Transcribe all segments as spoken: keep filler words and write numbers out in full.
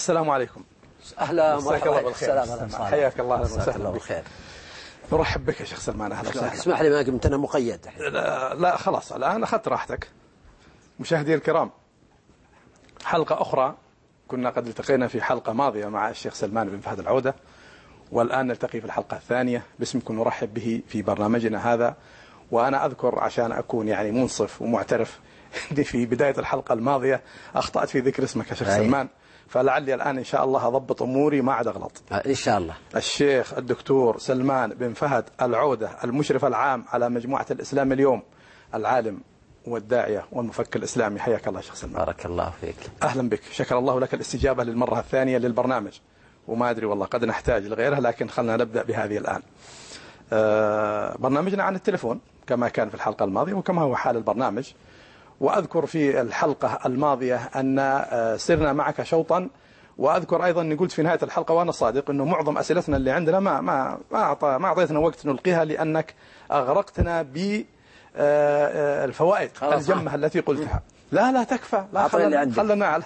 السلام عليكم. أهلا مساك الله بالخير. حياك الله وسهلا بالخير. نرحب بك يا شيخ سلمان. أهلا وسهلا. اسمح لي ما قمت أنا مقيد. لا, لا خلاص الآن أخذت راحتك. مشاهدي الكرام، حلقة أخرى. كنا قد التقينا في حلقة ماضية مع الشيخ سلمان بن فهد العودة، والآن نلتقي في الحلقة الثانية باسمكم نرحب به في برنامجنا هذا. وأنا أذكر عشان أكون يعني منصف ومعترف أني في بداية الحلقة الماضية أخطأت في ذكر اسمك يا شيخ أيه. سلمان، فلعلي الآن إن شاء الله أضبط أموري ما عاد أغلط إن شاء الله. الشيخ الدكتور سلمان بن فهد العودة، المشرف العام على مجموعة الإسلام اليوم، العالم والداعية والمفكر الإسلامي. حياك الله شيخ سلمان. بارك الله فيك. أهلا بك. شكر الله لك الاستجابة للمرة الثانية للبرنامج، وما أدري والله قد نحتاج لغيرها، لكن خلنا نبدأ بهذه الآن. آه برنامجنا عن التلفون كما كان في الحلقة الماضية وكما هو حال البرنامج. وأذكر في الحلقة الماضية أن سرنا معك شوطا، وأذكر أيضا أني قلت في نهاية الحلقة وأنا صادق أنه معظم أسئلتنا اللي عندنا ما ما ما أعطى ما أعطيتنا وقت نلقيها، لأنك أغرقتنا بالفوائد الجمة التي قلتها. لا لا تكفى، لا خلنا خلنا على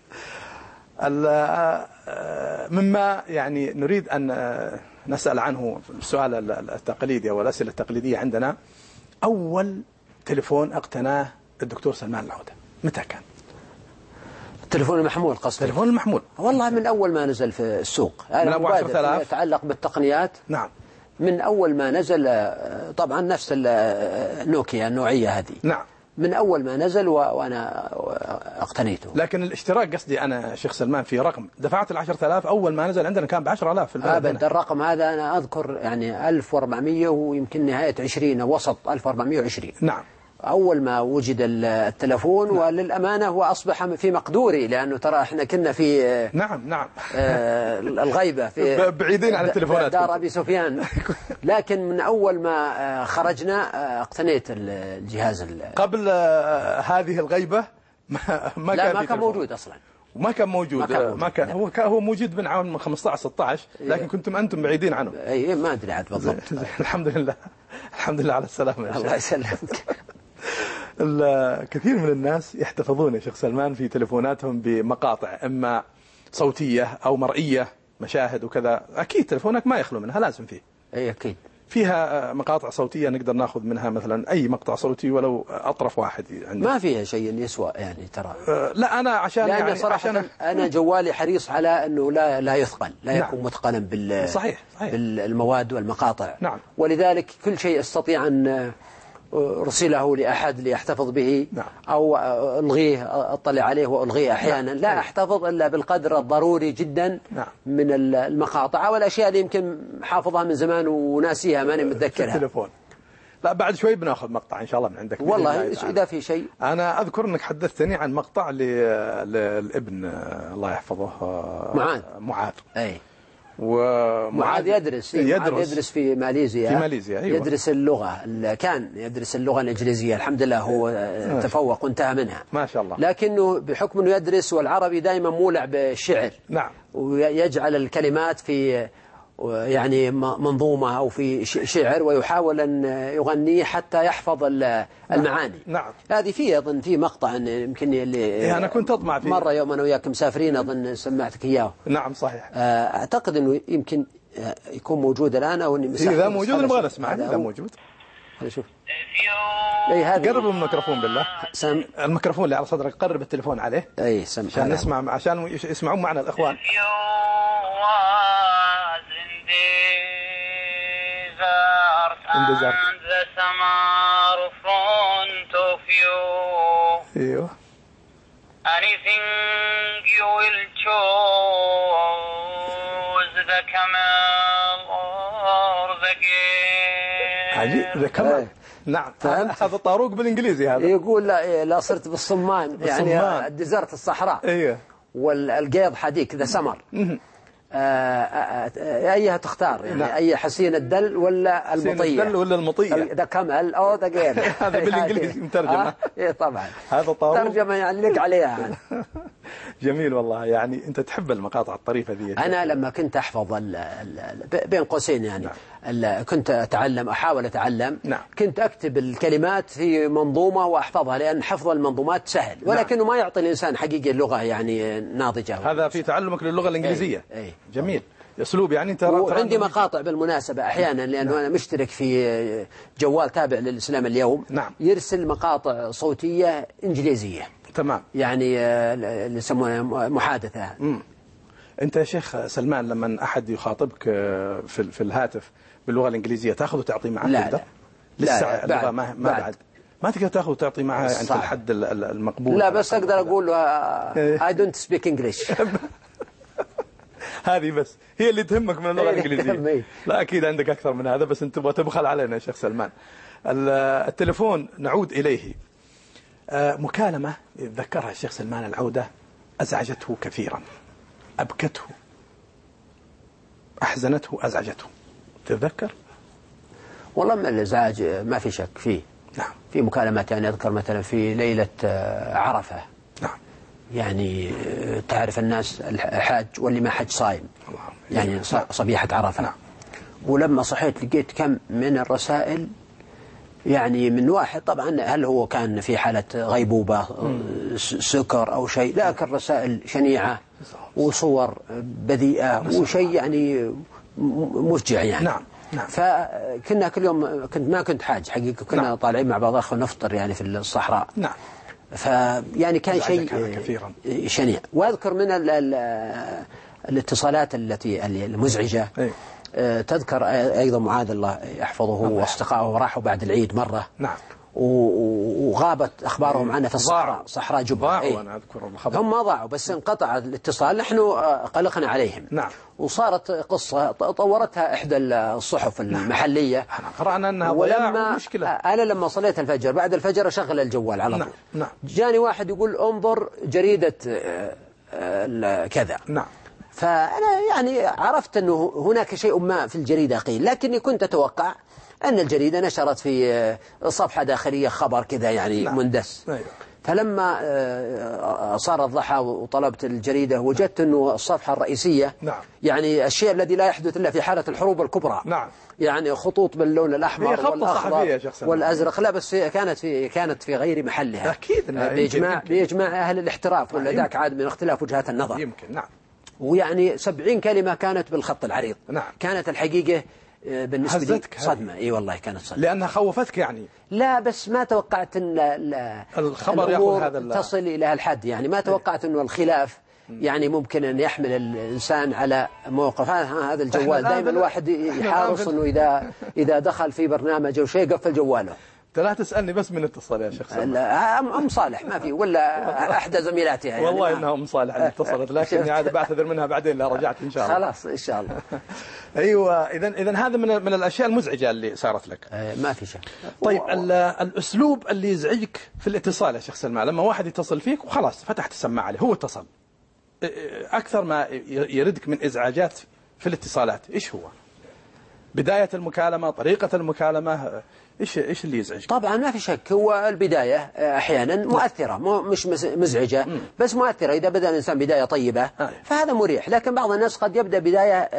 مما يعني نريد أن نسأل عنه. السؤال التقليدي أو الأسئلة التقليدية عندنا: أول تلفون اقتناه الدكتور سلمان العودة متى كان؟ التلفون المحمول قصدي. التلفون المحمول والله من أول ما نزل في السوق. من أبو عشرة آلاف يتعلق بالتقنيات. نعم. من أول ما نزل، طبعا نفس النوكيا النوعية هذه. نعم. من أول ما نزل وأنا اقتنيته. لكن الاشتراك قصدي أنا شيخ سلمان في رقم دفعت العشرة آلاف أول ما نزل عندنا كان بعشرة آلاف في البلد. أبدا الرقم هذا أنا أذكر يعني ألف وأربعمية ويمكن نهاية عشرين وسط ألف وأربعمية وعشرين. نعم. أول ما وجد التلفون. نعم. وللأمانة هو أصبح في مقدوري، لأنه ترى إحنا كنا في نعم نعم آه الغيبة في بعيدين عن التلفونات دار أبي سفيان. لكن من أول ما خرجنا اقتنيت الجهاز. قبل هذه الغيبة ما ما لا كان ما كان موجود أصلا. ما كان موجود. ما كان, موجود. ما كان هو هو موجود من عام خمسة عشر ستة عشر، لكن كنتم أنتم بعيدين عنه. أي ما أدري عاد بالضبط. الحمد لله الحمد لله على السلامة. الله يسلمك. الكثير من الناس يحتفظون يا شيخ سلمان في تلفوناتهم بمقاطع إما صوتية أو مرئية، مشاهد وكذا. أكيد تلفونك ما يخلو منها، لازم فيه. أي أكيد فيها مقاطع صوتية نقدر ناخذ منها مثلا أي مقطع صوتي ولو أطرف واحد عندنا. ما فيها شيء يسوى يعني ترى. أه لا أنا عشان يعني صراحة عشان أنا جوالي حريص على أنه لا لا يثقل، لا نعم. يكون متقنا بال صحيح. صحيح. بالمواد والمقاطع. نعم. ولذلك كل شيء استطيع أن أرسله لأحد ليحتفظ به. نعم. أو ألغيه أطلع عليه وألغيه أحيانا. نعم. لا أحتفظ إلا بالقدر الضروري جدا. نعم. من المقاطع والأشياء اللي يمكن حافظها من زمان وناسيها ماني متذكرها. التليفون. لا بعد شوي بناخذ مقطع إن شاء الله من عندك. والله إذا في شيء. أنا أذكر أنك حدثتني عن مقطع للابن الله يحفظه معاذ. معاذ. أي. ومعاذ يدرس يدرس يدرس في ماليزيا. في ماليزيا أيوة. يدرس اللغة، كان يدرس اللغة الإنجليزية، الحمد لله هو تفوق وانتهى منها ما شاء الله. لكنه بحكم أنه يدرس والعربي دائما مولع بالشعر. نعم. ويجعل الكلمات في يعني منظومة أو في شعر، ويحاول أن يغنيه حتى يحفظ المعاني. نعم. هذه فيه أظن في مقطع يمكن اللي إيه أنا كنت أطمع فيه مرة يوم أنا وياك مسافرين أظن سمعتك إياه. نعم صحيح. أعتقد أنه يمكن يكون موجود الآن أو إني مسافر. إذا موجود نبغى نسمع. إذا موجود شوف. إيه هذا. قرب الميكروفون بالله. سم. الميكروفون اللي على صدرك قرب التليفون عليه. أي سم. عشان نسمع عشان يسمعون معنا الإخوان. And the summer front of you. ايوه. Anything you will choose, the camel or the gate. عجيب ذا كمال. نعم. هذا طاروق بالإنجليزي هذا. يقول لا لا صرت بالصمان يعني الديزرت الصحراء. ايوه. والقيض حديك ذا سمر. أيها تختار يعني. نعم. أي حسين الدل ولا المطية؟ الدل ولا المطية؟ ده كمل أو ده غير. هذا بالإنجليزي مترجمة. إيه طبعا. هذا طاروق. ترجمة يعني لك عليها. جميل والله. يعني أنت تحب المقاطع الطريفة ذي. أنا لما كنت أحفظ ال ال بين قوسين يعني نعم. كنت أتعلم أحاول أتعلم نعم. كنت أكتب الكلمات في منظومة وأحفظها، لأن حفظ المنظومات سهل ولكنه نعم. ما يعطي الإنسان حقيقة اللغة يعني ناضجة. هذا في تعلمك للغة الإنجليزية. أي. أي. جميل أسلوب. يعني أنت وعندي مقاطع بالمناسبة أحيانا لأنه نعم. أنا مشترك في جوال تابع للإسلام اليوم نعم. يرسل مقاطع صوتية إنجليزية تمام. يعني اللي يسمونها محادثة. مم. أنت يا شيخ سلمان لما أحد يخاطبك في في الهاتف باللغة الإنجليزية تأخذ وتعطي معه؟ لا لا لسه اللغة ما ما بعد ما تقدر تأخذ وتعطي معه يعني في الحد المقبول. لا بس أقدر أقول له I don't speak English. هذه بس هي اللي تهمك من اللغة الإنجليزية. لا أكيد عندك أكثر من هذا، بس أنت تبغى تبخل علينا يا شيخ سلمان. التليفون نعود إليه. مكالمة ذكرها الشيخ سلمان العودة أزعجته كثيرا، أبكته، أحزنته، أزعجته. تتذكر؟ والله من الإزعاج ما في شك فيه. نعم. في مكالمات يعني أذكر مثلا في ليلة عرفة. نعم. يعني تعرف الناس الحاج واللي ما حج صايم يعني صبيحة عرفة. نعم. ولما صحيت لقيت كم من الرسائل يعني من واحد طبعا هل هو كان في حالة غيبوبة سكر أو شيء، لكن رسائل شنيعة وصور بذيئة وشيء يعني مفجع يعني. نعم. نعم. فكنا كل يوم كنت ما كنت حاج حقيقة كنا نعم. طالعين مع بعض أخوة نفطر يعني في الصحراء. نعم. فيعني كان شيء شنيع. وأذكر من ال ال الاتصالات التي المزعجة أي. تذكر أيضا معاذ الله يحفظه واصدقائه راحوا بعد العيد مرة. نعم. وغابت أخبارهم عنا في الصحراء صحراء جبة. أيه. أنا أذكر الخبر. هم ما ضاعوا بس انقطع الاتصال، نحن قلقنا عليهم. نعم. وصارت قصة طورتها إحدى الصحف المحلية. نعم. قرأنا أنها ولما مشكلة. أنا لما صليت الفجر بعد الفجر أشغل الجوال على طول. نعم. نعم. جاني واحد يقول انظر جريدة كذا. نعم. فأنا يعني عرفت أنه هناك شيء ما في الجريدة قيل، لكني كنت أتوقع أن الجريدة نشرت في صفحة داخلية خبر كذا يعني نعم. مندس. أيوة. فلما صار الضحى وطلبت الجريدة وجدت أنه الصفحة الرئيسية نعم. يعني الشيء الذي لا يحدث إلا في حالة الحروب الكبرى. نعم. يعني خطوط باللون الأحمر والأخضر والأزرق. لا بس كانت في كانت في غير محلها. أكيد. بإجماع بإجماع أهل الاحتراف ولا ذاك عاد من اختلاف وجهات النظر. يمكن. نعم. ويعني سبعين كلمة كانت بالخط العريض. نعم. كانت الحقيقة بالنسبة لي صدمة. اي والله كانت صدمة لأنها خوفتك يعني. لا بس ما توقعت أن الخبر يأخذ هذا تصل إلى الحد يعني ما توقعت أنه الخلاف يعني ممكن أن يحمل الإنسان على موقف. هذا الجوال دائما الواحد يحارص أنه إذا إذا دخل في برنامج أو شيء قفل جواله. لا تسألني بس من اتصل يا شيخ سلمان. لا أم صالح ما في ولا أحدى زميلاتها يعني. والله إنها أم صالح اللي اتصلت لكن عاد بعتذر منها بعدين لا رجعت إن شاء الله. خلاص إن شاء الله. أيوة. إذن إذن هذا من من الأشياء المزعجة اللي صارت لك. ما في شك. طيب الأسلوب اللي يزعجك في الاتصال يا شيخ سلمان لما واحد يتصل فيك وخلاص فتحت السماعة عليه هو اتصل أكثر ما يردك من إزعاجات في الاتصالات إيش هو؟ بداية المكالمة، طريقة المكالمة، إيش إيش اللي يزعج؟ طبعا ما في شك هو البداية أحيانا مؤثرة مو مش مزعجة بس مؤثرة. إذا بدأ الإنسان بداية طيبة فهذا مريح، لكن بعض الناس قد يبدأ بداية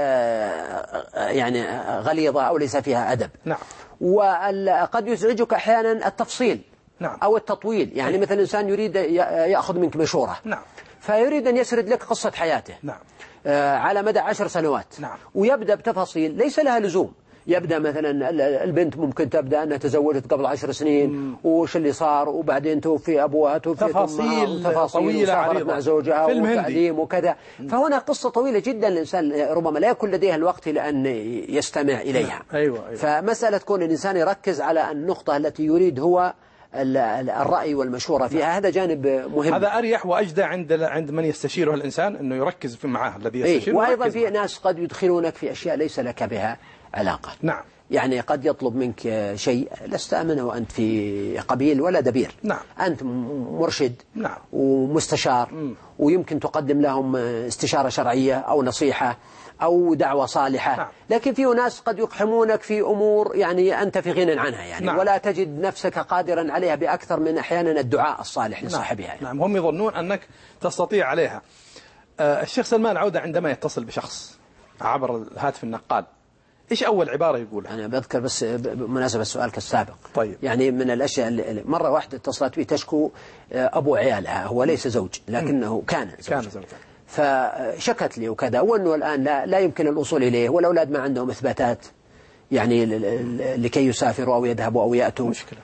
يعني غليظة أو ليس فيها أدب. نعم. وقد يزعجك أحيانا التفصيل. نعم. أو التطويل يعني مثلا الإنسان يريد يأخذ منك مشورة. نعم. فيريد أن يسرد لك قصة حياته. نعم. على مدى عشر سنوات. نعم. ويبدأ بتفاصيل ليس لها لزوم. يبدأ مثلا البنت ممكن تبدأ أنها تزوجت قبل عشر سنين وش اللي صار وبعدين توفي أبوها توفي تفاصيل طويلة عريضة مع زوجها وتعليم وكذا. فهنا قصة طويلة جدا الإنسان ربما لا يكون لديه الوقت لأن يستمع إليها. أيوة. أيوة. فمسألة كون الإنسان يركز على النقطة التي يريد هو الرأي والمشورة فيها هذا جانب مهم. هذا أريح وأجدى عند عند من يستشيره الإنسان إنه يركز في معاه الذي يستشيره. وأيضا في ناس قد يدخلونك في أشياء ليس لك بها علاقة. نعم. يعني قد يطلب منك شيء لست أمنه وأنت في قبيل ولا دبير. نعم. أنت مرشد. نعم. ومستشار. م. ويمكن تقدم لهم استشارة شرعية أو نصيحة أو دعوة صالحة. نعم. لكن في ناس قد يقحمونك في أمور يعني أنت في غنى عنها يعني. نعم. ولا تجد نفسك قادرا عليها بأكثر من أحيانا الدعاء الصالح لصاحبها. نعم. يعني. نعم. هم يظنون أنك تستطيع عليها. آه الشيخ سلمان عودة عندما يتصل بشخص عبر الهاتف النقال إيش أول عبارة يقولها؟ أنا بذكر بس بمناسبة سؤالك السابق. طيب. يعني من الأشياء اللي مرة واحدة اتصلت بي تشكو أبو عيالها، هو ليس زوج لكنه كان زوج. كان زوج. فشكت لي وكذا، وأنه الآن لا, لا يمكن الوصول إليه، والأولاد ما عندهم إثباتات يعني لكي يسافروا أو يذهبوا أو يأتوا. مشكلة.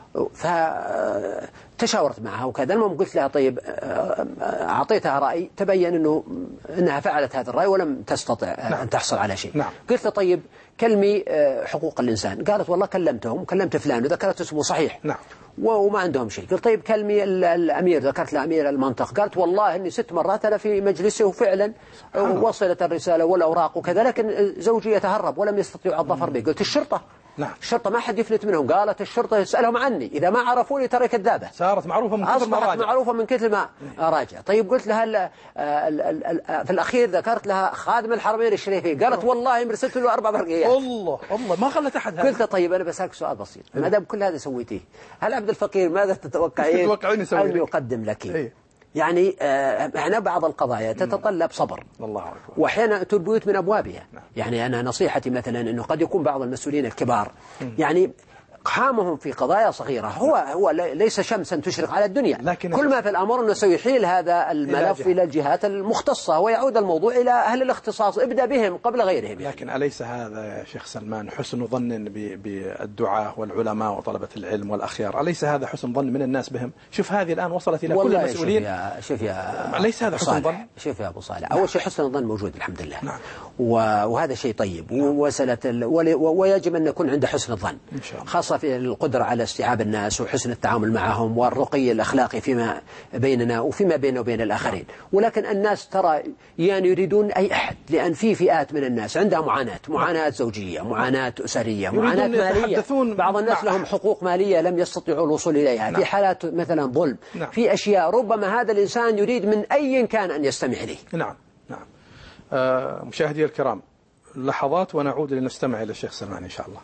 فتشاورت معها وكذا. المهم قلت لها طيب، أعطيتها رأي تبين أنه أنها فعلت هذا الرأي ولم تستطع. نعم. أن تحصل على شيء. نعم. قلت لها طيب كلمي حقوق الإنسان. قالت والله كلمتهم وكلمت فلان وذكرت اسمه صحيح. نعم. وما عندهم شيء. قلت طيب كلمي الأمير، ذكرت لأمير المنطقة. قالت والله إني ست مرات أنا في مجلسه وفعلا وصلت الرسالة والأوراق وكذا، لكن زوجي يتهرب ولم يستطيع الظفر به. قلت الشرطة. نعم. الشرطة ما حد يفلت منهم. قالت الشرطة يسألهم عني، إذا ما عرفوني ترى كذابة. صارت معروفة من كثر ما راجع. معروفة من كثر ما راجع. طيب قلت لها ال ال ال في الأخير ذكرت لها خادم الحرمين الشريفين. قالت والله مرسلت له أربع برقيات. الله الله ما خلت أحد. قلت طيب أنا بسألك سؤال بسيط، ما دام كل هذا سويتيه، هل عبد الفقير ماذا تتوقعين أن يقدم لك؟ إيه؟ يعني احنا بعض القضايا تتطلب صبر. الله أكبر. واحيانا تؤتي البيوت من ابوابها. نعم. يعني انا نصيحتي مثلا انه قد يكون بعض المسؤولين الكبار يعني اقحامهم في قضايا صغيرة هو هو ليس شمسا تشرق على الدنيا، لكن كل ما في الأمر أنه سيحيل هذا الملف إلى, إلى الجهات المختصة ويعود الموضوع إلى أهل الاختصاص. ابدأ بهم قبل غيرهم. لكن يعني. أليس هذا يا شيخ سلمان حسن ظن بالدعاة والعلماء وطلبة العلم والأخيار؟ أليس هذا حسن ظن من الناس بهم؟ شوف هذه الآن وصلت إلى كل المسؤولين. شوف يا, شوف يا أليس هذا حسن ظن؟ شوف يا أبو صالح. أول شيء حسن الظن موجود الحمد لله. نعم. وهذا شيء طيب. نعم. ووصلت ويجب أن يكون عنده حسن الظن، خاصة في القدرة على استيعاب الناس وحسن التعامل معهم والرقي الأخلاقي فيما بيننا وفيما بينه وبين الآخرين. ولكن الناس ترى يعني يريدون أي أحد، لأن في فئات من الناس عندها معاناة، معاناة زوجية، معاناة أسرية، معاناة مالية. بعض الناس لهم حقوق مالية لم يستطيعوا الوصول إليها. نعم. في حالات مثلا ظلم. نعم. في أشياء ربما هذا الإنسان يريد من أي كان أن يستمع إليه. نعم نعم. آه مشاهدي الكرام، لحظات ونعود لنستمع إلى الشيخ سلمان إن شاء الله.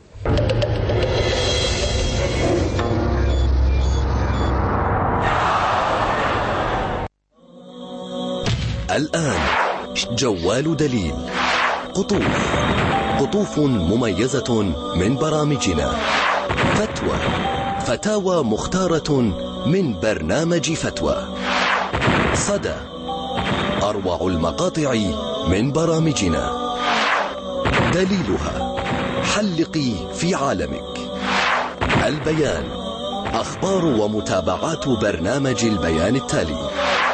الآن جوال دليل. قطوف قطوف مميزة من برامجنا. فتوى فتاوى مختارة من برنامج فتوى. صدى أروع المقاطع من برامجنا. دليلها حلقي في عالمك. البيان أخبار ومتابعات برنامج البيان التالي.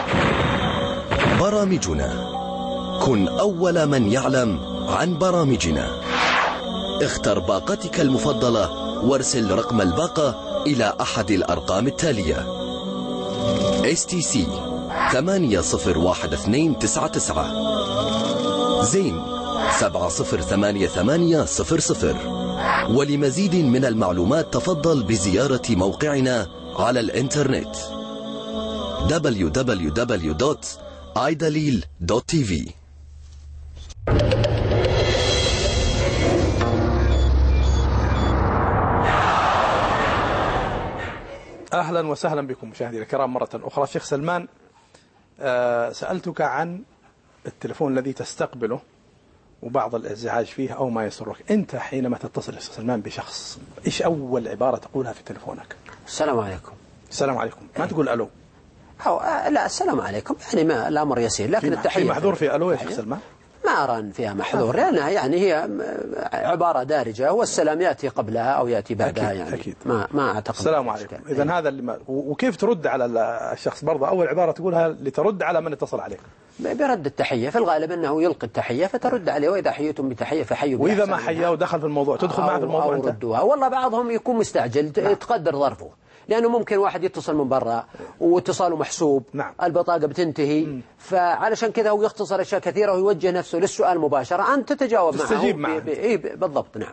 برامجنا كن أول من يعلم عن برامجنا. اختر باقتك المفضلة وارسل رقم الباقة إلى أحد الأرقام التالية: إس تي سي ثمانية صفر واحد اثنين تسعة تسعة، زين سبعة صفر ثمانية ثمانية صفر صفر. ولمزيد من المعلومات تفضل بزيارة موقعنا على الإنترنت دبليو دبليو دبليو دوت آي دليل دوت تي في. أهلا وسهلا بكم مشاهدينا الكرام مرة أخرى. شيخ سلمان، أه سألتك عن التلفون الذي تستقبله وبعض الازعاج فيه أو ما يسرك. أنت حينما تتصل يا شيخ سلمان بشخص، إيش أول عبارة تقولها في تلفونك؟ السلام عليكم. السلام عليكم. ما تقول ألو؟ أو لا السلام عليكم يعني ما الأمر يسير، لكن التحية في محذور في ألو يا شيخ سلمان؟ ما أرى أن فيها محذور، لأنها يعني هي عبارة دارجة والسلام يأتي قبلها أو يأتي بعدها. أكيد يعني أكيد. ما ما أعتقد. السلام عليكم. إذن هذا اللي ما وكيف ترد على الشخص برضه؟ أول عبارة تقولها لترد على من اتصل عليك؟ برد التحية. في الغالب أنه يلقي التحية فترد عليه، وإذا حييتم بتحية فحيوا. وإذا ما حياه ودخل في الموضوع تدخل معه في الموضوع أنت؟ ردوها. والله بعضهم يكون مستعجل. نعم. تقدر ظرفه، لأنه ممكن واحد يتصل من برا واتصاله محسوب. نعم. البطاقة بتنتهي. مم. فعلشان كذا هو يختصر أشياء كثيرة ويوجه نفسه للسؤال مباشرة، أنت تتجاوب معه. تستجيب معه. ب... ب... بالضبط. نعم.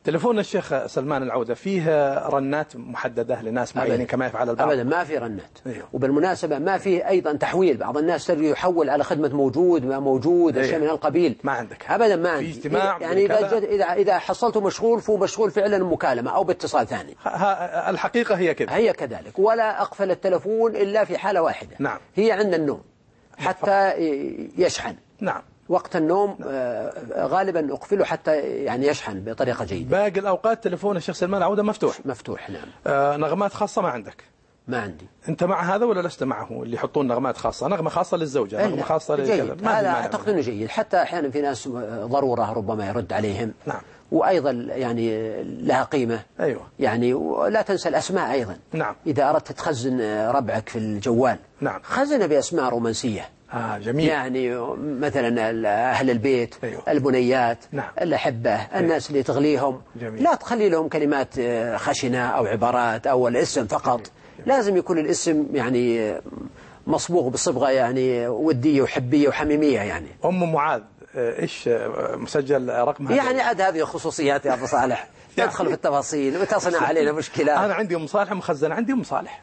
تلفون الشيخ سلمان العودة فيه رنات محددة لناس معينين كما يفعل البعض؟ أبدا ما في رنات. أيوه. وبالمناسبة ما في أيضا تحويل، بعض الناس ترى يحول على خدمة موجود ما موجود أيوه. شيء من القبيل. ما عندك أبدا ما عندي. في اجتماع يعني إذا, جد إذا إذا حصلته مشغول فهو مشغول فعلا مكالمة أو باتصال ثاني. الحقيقة هي كذا. هي كذلك، ولا أقفل التلفون إلا في حالة واحدة. نعم. هي عند النوم حتى يشحن. نعم. وقت النوم غالبا أقفله حتى يعني يشحن بطريقة جيدة. باقي الأوقات تلفون الشيخ سلمان العودة مفتوح. مفتوح نعم. آه نغمات خاصة ما عندك؟ ما عندي. أنت مع هذا ولا لست معه؟ اللي يحطون نغمات خاصة، نغمة خاصة للزوجة، نغمة خاصة للكذا. هذا أعتقد أنه جيد، حتى أحيانا في ناس ضرورة ربما يرد عليهم. نعم. وأيضا يعني لها قيمة. أيوة. يعني ولا تنسى الأسماء أيضا. نعم. إذا أردت تخزن ربعك في الجوال. نعم. خزنه بأسماء رومانسية. آه جميل. يعني مثلا أهل البيت. أيوة. البنيات. نعم. الأحبة. أيوة. الناس اللي تغليهم. جميل. لا تخلي لهم كلمات خشنة أو عبارات أو الاسم فقط. جميل. لازم يكون الاسم يعني مصبوغ بصبغة يعني ودية وحبية وحميمية يعني. أم معاذ إيش مسجل رقمها؟ يعني عاد هذه خصوصيات يا أبو صالح. تدخل في التفاصيل وتصنع علينا مشكلة. أنا عندي أم صالح مخزنة، عندي أم صالح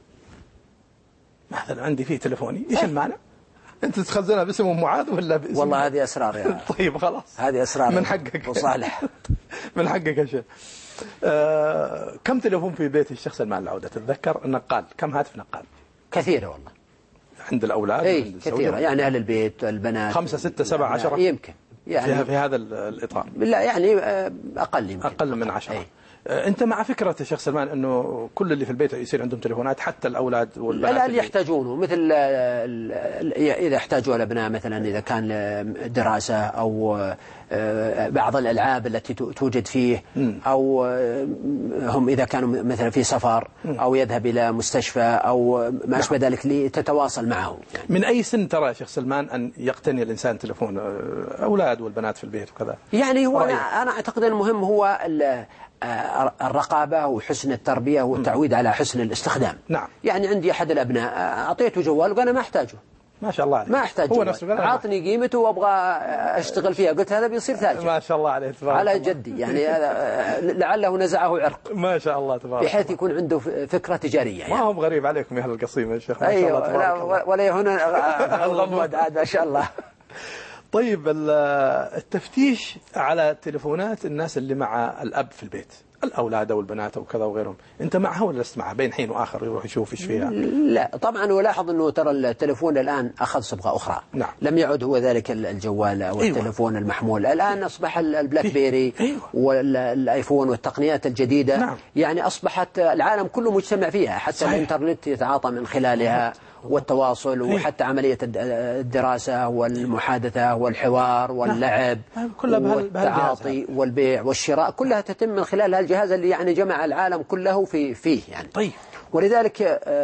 مثلا عندي فيه تلفوني، إيش المانع؟ أنت تخزنها باسم أم معاذ ولا باسم؟ والله هذه أسرار يا طيب خلاص هذه أسرار من حقك أبو صالح. من حقك يا شيخ. آه كم تلفون في بيت الشيخ سلمان العودة تتذكر؟ نقال كم هاتف نقال؟ كثيرة والله. عند الأولاد؟ أي كثيرة يعني أهل البيت البنات. خمسة ستة سبعة عشرة؟ يمكن يعني في هذا الإطار. لا يعني أقل يمكن. أقل من عشرة. أي. أنت مع فكرة الشيخ سلمان أنه كل اللي في البيت يصير عندهم تلفونات حتى الأولاد والبنات؟ لا اللي يحتاجونه، مثل إذا احتاجوا الأبناء مثلا إذا كان دراسة أو بعض الألعاب التي توجد فيه، أو هم إذا كانوا مثلا في سفر أو يذهب إلى مستشفى أو ما أشبه ذلك لتتواصل معه. يعني من أي سن ترى يا شيخ سلمان أن يقتني الإنسان تلفون أولاد والبنات في البيت وكذا؟ يعني هو أنا, أنا أعتقد المهم هو الرقابة وحسن التربية والتعويد على حسن الاستخدام. نعم. يعني عندي أحد الأبناء أعطيته جوال وقال أنا ما أحتاجه. ما شاء الله عليه. ما أحتاج هو نفسه قال عاطني قيمته وأبغى أشتغل فيها، قلت هذا بيصير ثالث. ما شاء الله عليه تبارك على الله. جدي يعني لعله نزعه عرق. ما شاء الله تبارك بحيث يكون عنده فكرة تجارية يعني. ما هم غريب عليكم يا أهل القصيم يا شيخ. ما شاء الله تبارك الله. ولا هنا الغمض عاد ما شاء الله. طيب التفتيش على تلفونات الناس اللي مع الأب في البيت، الأولاد أو البنات أو كذا وغيرهم، أنت معها ولا لست معها؟ بين حين وآخر يروح يشوف إيش فيها. لا طبعا ولاحظ أنه ترى التلفون الآن أخذ صبغة أخرى. نعم. لم يعد هو ذلك الجوال أو أيوة. التلفون المحمول، الآن أصبح البلاك بيري أيوة. والآيفون والتقنيات الجديدة. نعم. يعني أصبحت العالم كله مجتمع فيها، حتى صحيح. الإنترنت يتعاطى من خلالها والتواصل وحتى عملية الدراسة والمحادثة والحوار واللعب والتعاطي والبيع والشراء كلها تتم من خلال هالجهاز اللي يعني جمع العالم كله في فيه يعني. طيب. ولذلك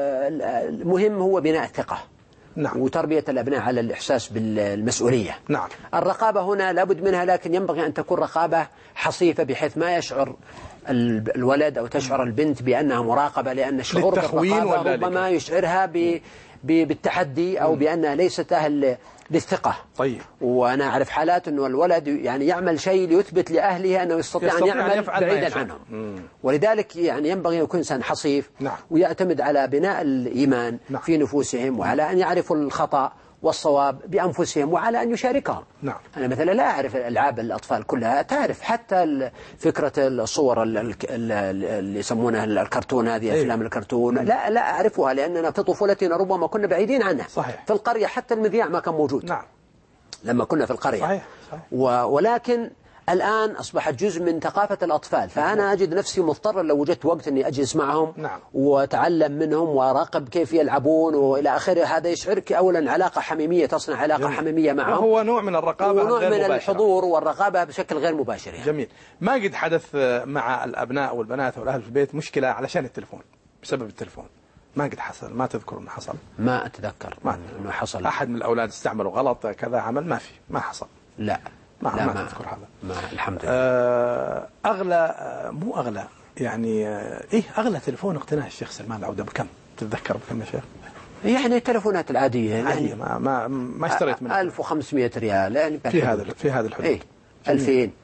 المهم هو بناء الثقة. نعم. وتربية الأبناء على الإحساس بالمسؤولية. نعم. الرقابة هنا لابد منها، لكن ينبغي أن تكون رقابة حصيفة بحيث ما يشعر الولد أو تشعر البنت بأنها مراقبة، لأن الشعور بالرقابة ربما يشعرها ب بالتحدي أو بأنها ليست أهل للثقة. طيب. وأنا أعرف حالات أنه الولد يعني يعمل شيء ليثبت لأهله أنه يستطيع, يستطيع أن يعمل بعيدا عنهم. مم. ولذلك يعني ينبغي أن يكون إنسان حصيف. نعم. ويعتمد على بناء الإيمان. نعم. في نفوسهم، وعلى أن يعرفوا الخطأ والصواب بأنفسهم، وعلى أن يشاركهم. نعم. أنا مثلا لا أعرف ألعاب الأطفال كلها، تعرف حتى فكرة الصور اللي يسمونها الكرتون، هذه أيوه. أفلام الكرتون لا لا أعرفها، لأننا في طفولتنا ربما كنا بعيدين عنها. صحيح. في القرية حتى المذياع ما كان موجود. نعم. لما كنا في القرية. صحيح. صحيح. ولكن الآن أصبحت جزء من ثقافة الأطفال، فأنا أجد نفسي مضطر لو وجدت وقت أني أجلس معهم. نعم. وأتعلم منهم وأراقب كيف يلعبون وإلى آخره. هذا يشعرك أولا علاقة حميمية، تصنع علاقة جميل. حميمية معهم، وهو نوع من الرقابة ونوع غير من مباشرة. الحضور والرقابة بشكل غير مباشر يعني. جميل. ما قد حدث مع الأبناء والبنات والأهل في البيت مشكلة علشان التلفون، بسبب التلفون؟ ما قد حصل؟ ما تذكر أنه حصل؟ ما أتذكر ما أنه حصل. أحد من الأولاد استعملوا غلط كذا عمل؟ ما في، ما حصل. لا ما, لا ما, ما تذكر هذا. ما الحمد لله. آه أغلى مو أغلى يعني آه إيه أغلى تلفون اقتناه الشيخ سلمان العودة بكم؟ تتذكر بكم يا شيخ؟ يعني التلفونات العادية عادية ما ما ما اشتريت منها ألف وخمسمائة ريال يعني في هذا في هذا الحدود. إيه ألفين.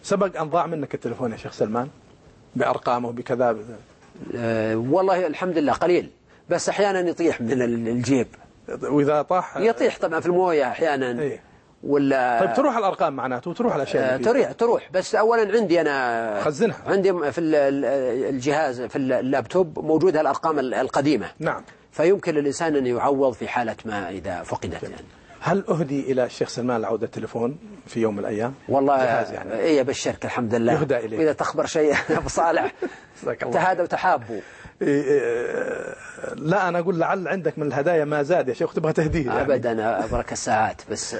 سبق أن ضاع منك التلفون يا شيخ سلمان بأرقامه بكذا؟ أه والله الحمد لله قليل، بس أحيانا يطيح من الجيب. وإذا طاح يطيح طبعا في الموية أحيانا. إيه؟ ولا طيب تروح الأرقام معناته وتروح الأشياء أه تروح تروح بس أولا عندي أنا خزنها، عندي في الجهاز في اللابتوب موجودة الأرقام القديمة. نعم. فيمكن للإنسان أن يعوض في حالة ما إذا فقدت يعني. هل أهدي إلى الشيخ سلمان العودة التليفون في يوم من الأيام؟ والله يعني. إيه بشرك الحمد لله. يهدى إليه. وإذا تخبر شيء أبو صالح تهادوا وتحابوا. لا أنا أقول لعل عندك من الهدايا ما زاد يا شيخ تبغى تهديه يعني. أبدا أبرك الساعات، بس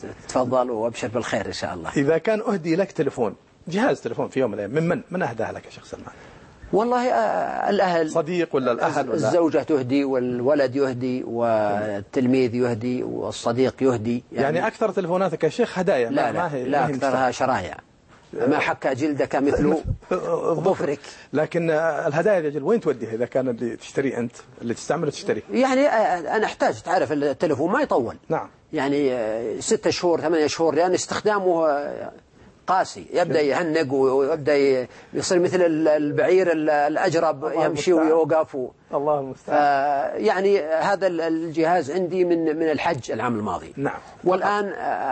تفضل وأبشر بالخير إن شاء الله. إذا كان أهدي لك تليفون، جهاز تليفون في يوم من الأيام، من من من أهداه لك يا شيخ سلمان؟ والله الأهل، صديق ولا الأهل ولا الزوجة تهدي والولد يهدي والتلميذ يهدي والصديق يهدي يعني, يعني أكثر تليفوناتك يا شيخ هدايا؟ لا لا, هي لا أكثرها شرايع، ما حكى جلدك مثله ظفرك. لكن الهدايا يا جل وين توديها إذا كان اللي تشتريه أنت اللي تستعمله تشتريه؟ يعني أنا أحتاج تعرف التليفون ما يطول. نعم. يعني ستة شهور ثمانية شهور لأن استخدامه قاسي، يبدأ يهنق ويبدأ يصير مثل البعير الأجرب يمشي ويوقف. الله المستعان. يعني هذا الجهاز عندي من من الحج العام الماضي. نعم. والآن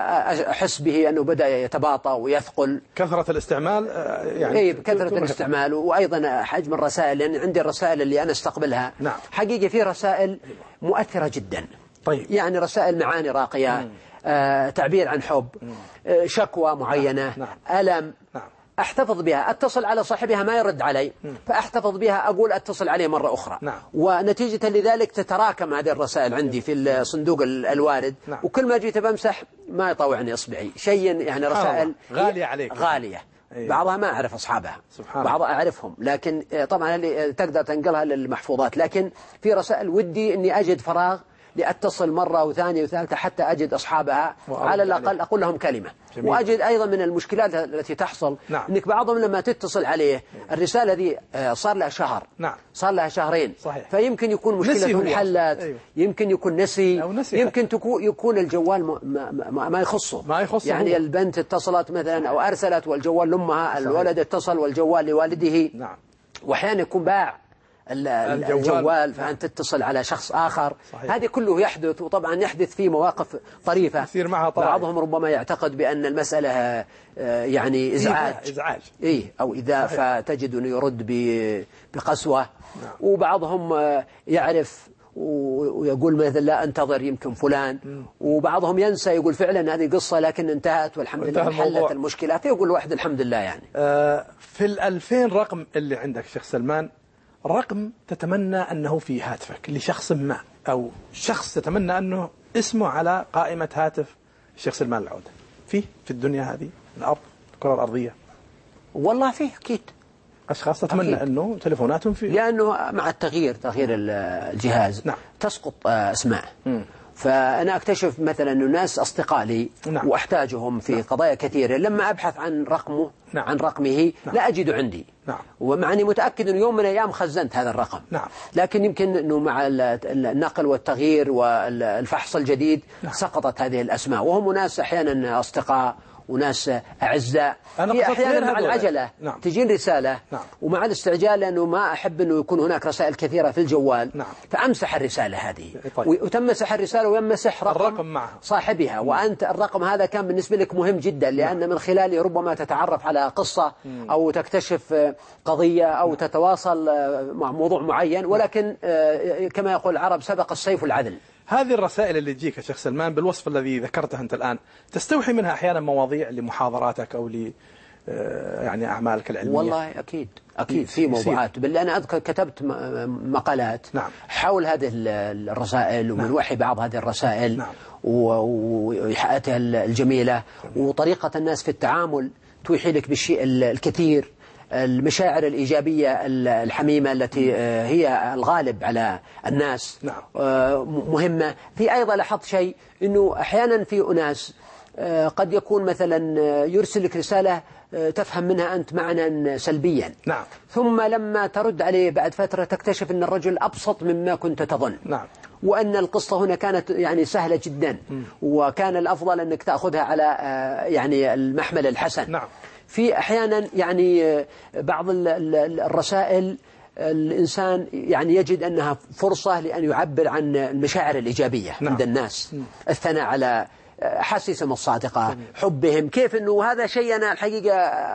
أحس به أنه بدأ يتباطأ ويثقل. كثرة الاستعمال يعني. إيه كثرة الاستعمال، وأيضا حجم الرسائل، لأن عندي الرسائل اللي أنا استقبلها. نعم. حقيقة في رسائل مؤثرة جدا. طيب. يعني رسائل معاني راقية. مم. آه، تعبير عن حب. آه، شكوى معينة. نعم. ألم. نعم. أحتفظ بها، أتصل على صاحبها ما يرد علي، فأحتفظ بها، أقول أتصل عليه مرة أخرى. نعم. ونتيجة لذلك تتراكم هذه الرسائل عندي في صندوق الوارد. نعم. وكل ما جيت بمسح ما يطوعني إصبعي شيء، يعني رسائل غالية عليك. غالية. أيه. بعضها ما أعرف أصحابها، سبحان بعضها أعرفهم، لكن طبعا اللي تقدر تنقلها للمحفوظات. لكن في رسائل ودي أني أجد فراغ لأتصل مرة وثانية وثالثة حتى أجد أصحابها على الأقل أقول لهم كلمة. جميل. وأجد أيضا من المشكلات التي تحصل. نعم. أنك بعضهم لما تتصل عليه الرسالة ذي صار لها شهر. نعم. صار لها شهرين. صحيح. فيمكن يكون مشكلة انحلت. أيوه. يمكن يكون نسي, نسي يمكن يكون الجوال ما, ما, ما يخصه. ما يخصه يعني هو. البنت اتصلت مثلا أو أرسلت والجوال لأمها، الولد اتصل والجوال لوالده. نعم. وأحيانا يكون باع الجوال, الجوال فأنت تتصل على شخص آخر. صحيح. هذه كله يحدث، وطبعا يحدث في مواقف طريفة يصير معها طرائف. بعضهم ربما يعتقد بأن المسألة يعني إزعاج. إزعاج. إيه أو إذا فتجد أنه يرد بقسوة. نعم. وبعضهم يعرف ويقول مثلا لا انتظر يمكن فلان. م. وبعضهم ينسى يقول فعلا هذه قصة لكن انتهت والحمد لله حلت المشكلة، فيقول واحد الحمد لله يعني. آه في الألفين رقم اللي عندك شيخ سلمان، رقم تتمنى أنه في هاتفك لشخص ما، أو شخص تتمنى أنه اسمه على قائمة هاتف الشيخ سلمان العودة، فيه في الدنيا هذه الأرض الكرة الأرضية؟ والله فيه أكيد أشخاص تتمنى أكيد. أنه تليفوناتهم فيه، لأنه مع التغيير تغيير الجهاز. نعم. تسقط أسماء. م. فأنا أكتشف مثلا أنه ناس أصدقاء لي. نعم. وأحتاجهم في. نعم. قضايا كثيرة، لما أبحث عن رقمه. نعم. عن رقمه. نعم. لا أجده عندي. نعم. ومع أني متأكد أنه يوم من الأيام خزنت هذا الرقم. نعم. لكن يمكن أنه مع النقل والتغيير والفحص الجديد. نعم. سقطت هذه الأسماء، وهم ناس أحيانا أصدقاء وناس أعزاء. في أحيانا مع العجلة. نعم. تجين رسالة. نعم. ومع الاستعجال لأنه ما أحب أنه يكون هناك رسائل كثيرة في الجوال. نعم. فأمسح الرسالة هذه. طيب. وتمسح الرسالة ويمسح رقم, الرقم معها. صاحبها. وأنت الرقم هذا كان بالنسبة لك مهم جدا، لأن نعم. من خلاله ربما تتعرف على قصة. مم. أو تكتشف قضية أو نعم. تتواصل مع موضوع معين، ولكن كما يقول العرب سبق السيف العدل. هذه الرسائل اللي تجيك يا شيخ سلمان بالوصف الذي ذكرته أنت الآن، تستوحي منها أحيانا مواضيع لمحاضراتك أو ل يعني أعمالك العلمية؟ والله أكيد أكيد في موضوعات، بل أنا أذكر كتبت مقالات. نعم. حول هذه الرسائل ومن. نعم. وحي بعض هذه الرسائل. نعم. وإيحاءاتها الجميلة وطريقة الناس في التعامل توحي لك بالشيء الكثير، المشاعر الإيجابية الحميمة التي هي الغالب على الناس. نعم. مهمة. في أيضا لاحظت شيء أنه أحيانا في أناس قد يكون مثلا يرسل لك رسالة تفهم منها أنت معنى سلبيا. نعم. ثم لما ترد عليه بعد فترة تكتشف أن الرجل أبسط مما كنت تظن. نعم. وأن القصة هنا كانت يعني سهلة جدا. م. وكان الأفضل أنك تأخذها على يعني المحمل الحسن. نعم. في أحيانا يعني بعض الرسائل الإنسان يعني يجد أنها فرصة لأن يعبر عن المشاعر الإيجابية نعم. عند الناس م. الثناء على أحاسيسهم الصادقة جميل. حبهم، كيف أنه هذا شيء أنا الحقيقة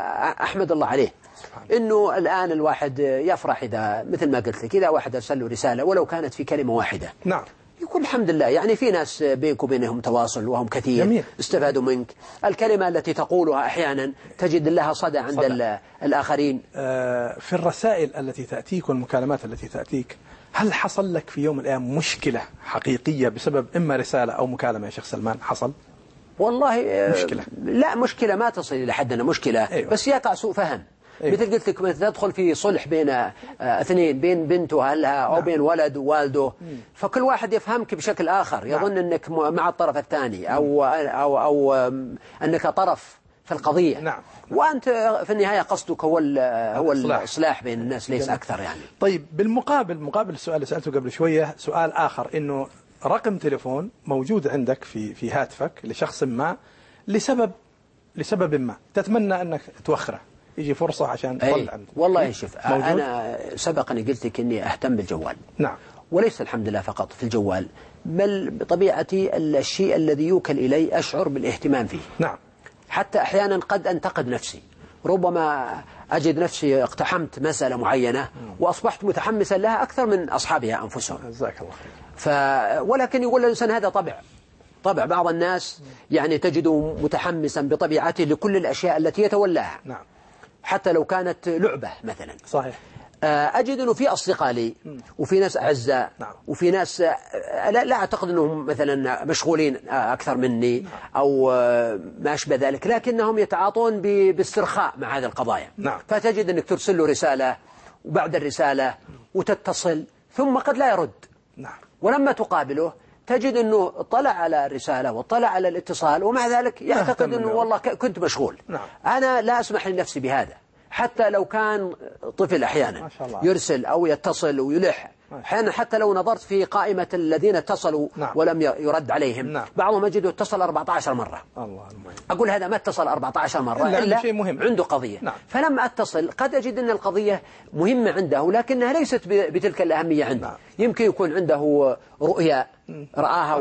أحمد الله عليه أنه الآن الواحد يفرح إذا مثل ما قلت لك إذا واحد أرسل له رسالة ولو كانت في كلمة واحدة نعم يقول الحمد لله. يعني في ناس بينك وبينهم تواصل وهم كثير جميل. استفادوا منك. الكلمة التي تقولها أحيانا تجد لها صدى عند صدى. الآخرين. آه في الرسائل التي تأتيك والمكالمات التي تأتيك، هل حصل لك في يوم من الأيام مشكلة حقيقية بسبب إما رسالة أو مكالمة يا شيخ سلمان؟ حصل؟ والله مشكلة. لا مشكلة ما تصل إلى حدنا مشكلة أيوة. بس يقع سوء فهم. أيوة. مثل قلت لك تدخل في صلح بين اثنين، بين بنت وأهلها أو نعم. بين ولد ووالده، مم. فكل واحد يفهمك بشكل آخر، يظن نعم. أنك مع الطرف الثاني أو, أو, أو أنك طرف في القضية نعم. وأنت في النهاية قصدك هو هو الإصلاح بين الناس ليس جميل. أكثر يعني. طيب بالمقابل مقابل السؤال اللي سألته قبل شوية، سؤال آخر، إنه رقم تليفون موجود عندك في في هاتفك لشخص ما لسبب لسبب ما تتمنى أنك توخره، يجي فرصة عشان تطلع عنده. والله شوف أنا سبقني قلت لك إني أهتم بالجوال نعم، وليس الحمد لله فقط في الجوال، بل بطبيعتي الشيء الذي يوكل إلي أشعر بالاهتمام فيه نعم. حتى أحيانا قد أنتقد نفسي، ربما أجد نفسي اقتحمت مسألة معينة وأصبحت متحمسا لها أكثر من أصحابها أنفسهم. جزاك الله خير. ف... ولكن يقول الإنسان هذا طبع طبع بعض الناس يعني تجده متحمسا بطبيعته لكل الأشياء التي يتولاها نعم. حتى لو كانت لعبة مثلا. صحيح. أجد أنه في أصدقاء لي وفي ناس أعزاء نعم. وفي ناس لا, لا أعتقد أنهم مثلا مشغولين أكثر مني نعم. أو ما أشبه ذلك، لكنهم يتعاطون باسترخاء مع هذه القضايا نعم. فتجد أنك ترسل له رسالة وبعد الرسالة وتتصل ثم قد لا يرد نعم. ولما تقابله تجد أنه اطلع على الرسالة واطلع على الاتصال ومع ذلك يعتقد أنه والله كنت مشغول نعم. أنا لا أسمح لنفسي بهذا، حتى لو كان طفل أحيانا يرسل أو يتصل ويلح أحيانا، حتى لو نظرت في قائمة الذين اتصلوا نعم. ولم يرد عليهم نعم. بعضهم أجده اتصل أربعة عشر مرة. الله المهم. أقول هذا ما اتصل أربعة عشر مرة إلا, إلا شيء مهم. عنده قضية نعم. فلما أتصل قد أجد أن القضية مهمة عنده لكنها ليست بتلك الأهمية عنده نعم. يمكن يكون عنده رؤيا رآها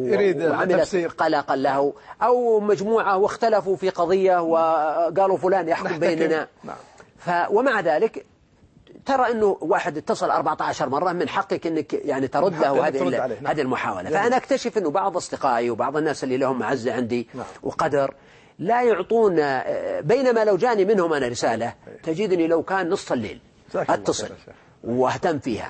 وعملت قلقا له، أو مجموعة واختلفوا في قضية وقالوا فلان يحكم بيننا نعم. ف... ومع ذلك ترى أنه واحد اتصل أربعة عشر مرة من حقك أنك يعني ترد له هذه هذه المحاولة. فأنا أكتشف أنه بعض أصدقائي وبعض الناس اللي لهم معزة عندي نعم. وقدر لا يعطون، بينما لو جاني منهم أنا رسالة تجدني لو كان نصف الليل أتصل واهتم فيها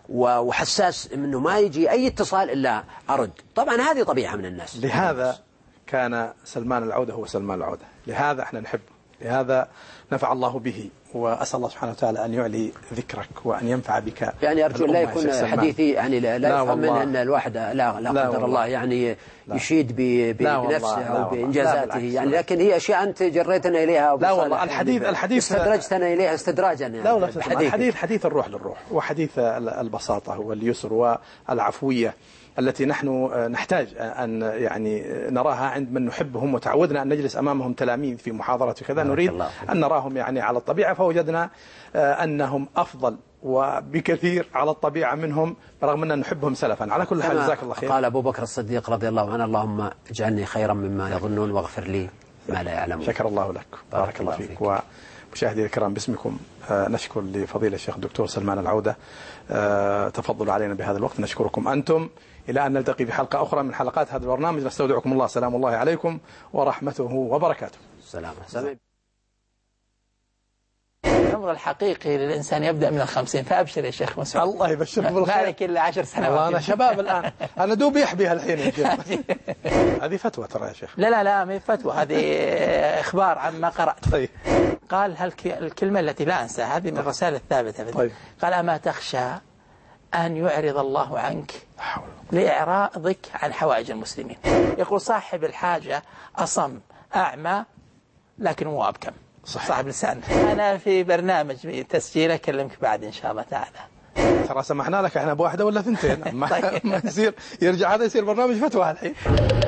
وحساس أنه ما يجي أي اتصال إلا أرد. طبعا هذه طبيعة من الناس. لهذا كان سلمان العودة هو سلمان العودة، لهذا احنا نحبه، لهذا نفع الله به، وأسأل الله سبحانه وتعالى أن يعلي ذكرك وأن ينفع بك. يعني أرجو لا يكون حديثي يعني لا, لا يفهم منه أن الواحد لا, لا, لا قدر الله يعني لا يشيد بنفسه أو بإنجازاته يعني، لكن هي أشياء أنت جريتنا إليها. لا والله الحديث الحديث استدرجتنا إليها استدراجا يعني. لا والله الحديث حديث الروح للروح، وحديث البساطة واليسر والعفوية التي نحن نحتاج أن يعني نراها عند من نحبهم، وتعودنا أن نجلس أمامهم تلاميذ في محاضرة وكذا، نريد أن نراهم يعني على الطبيعة، فوجدنا أنهم أفضل وبكثير على الطبيعة منهم رغم أن نحبهم سلفا. على كل حال جزاك الله خير. قال أبو بكر الصديق رضي الله عنه اللهم اجعلني خيرا مما يظنون واغفر لي ما لا يعلمون. شكر الله لك، بارك الله فيك. ومشاهدي الكرام باسمكم نشكر لفضيلة الشيخ الدكتور سلمان العودة تفضلوا علينا بهذا الوقت، نشكركم أنتم. إلى أن نلتقي في حلقة أخرى من حلقات هذا البرنامج، نستودعكم الله، سلام الله عليكم ورحمته وبركاته. السلام. العمر الحقيقي للإنسان يبدأ من الخمسين، فأبشر يا شيخ مسعود. الله يبشرك بالخير. مالك إلا عشر سنوات. أنا شباب الآن، أنا دوب يحبيها الحين يا شيخ. هذه فتوى ترى يا شيخ. لا لا لا ما فتوى، هذه إخبار عما قرأت. طيب. قال هل الكلمة التي لا أنسى، هذه من الرسائل الثابتة. طيب. قال أما تخشى أن يعرض الله عنك لإعراضك عن حوائج المسلمين. يقول صاحب الحاجة أصم أعمى لكن مو أبكم. صحيح. صاحب لسان. أنا في برنامج تسجيل أكلمك بعد إن شاء الله تعالى. ترى سمحنا لك احنا بواحدة ولا ثنتين. ما يصير يرجع هذا يصير برنامج فتوى الحين.